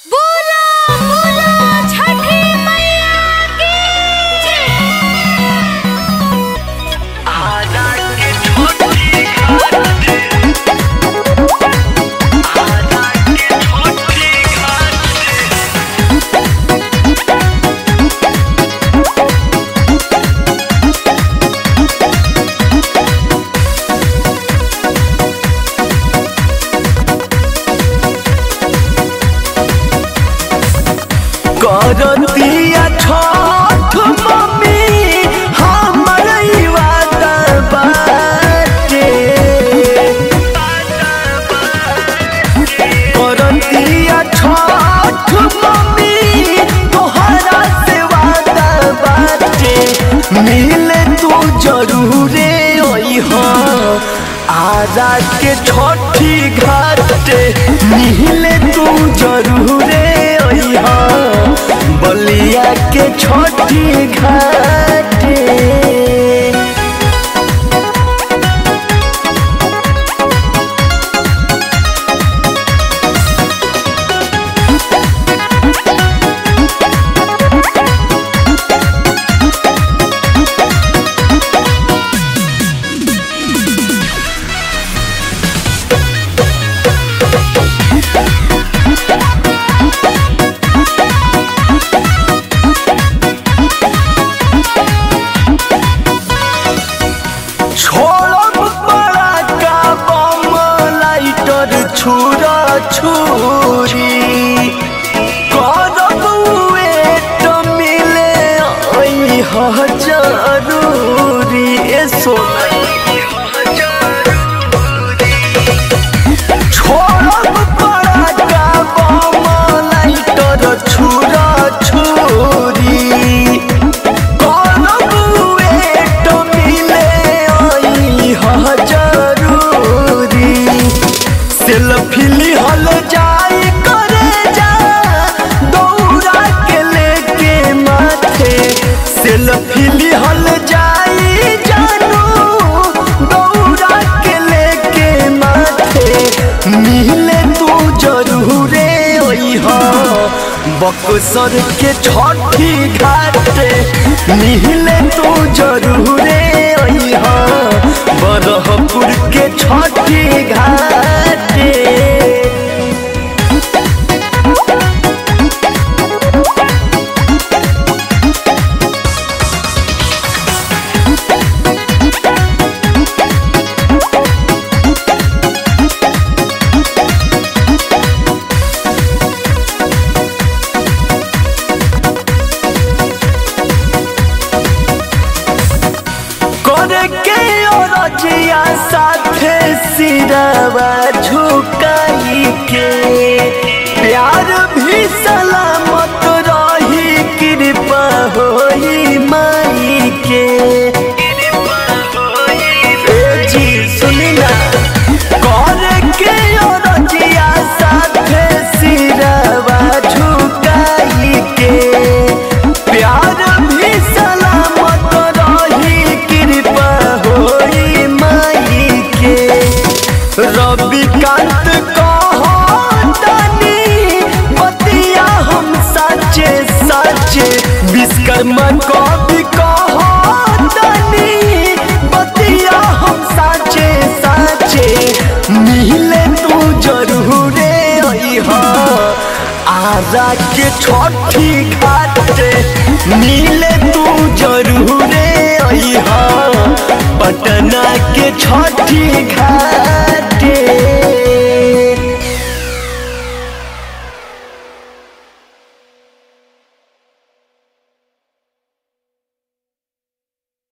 बोला बोला छठी मैया की करतिया छठ मम्मी हमर वादा बाटे करतिया छठ मम्मी तोहरा से वादा बाटे मिले तू जरूरे ओइह आजा के छठी घाटे मिले तू जरूरे ओइह बलिया के छठी घाटे छुरा छुरी करब वेट मिले जरूरी छोड़ब बड़ा बम लाइटर छुरा छुरी करब वेट मिले जरूरी सेल्फी लिहल जाई करे जा दौड़ा के लेके माथे सेल्फी लिहल जाई जानू दौड़ा के लेके माथे मिले तू जरूरे ओइह बक्सर के छठी घाटे मिले तू जरूरे ओइह बरहपुर के छठी घाटे के औरजिया साथे सिरवा झुकाई के प्यार भी सलामत रही कृपा होई माई के जी सुनिना कर के औरजिया साथे सिरवा झुकाई के प्यार भी सलामत रही कृपा होई माई के रविकांत कहतानी बतिया हम साचे साचे विश्वकर्मा कवि कहतानी बतिया हम साचे साचे मिले तू जरूरे ओइह आजा के छठी घाटे मिले तू जरूरे ओइह पटना के छठी घाट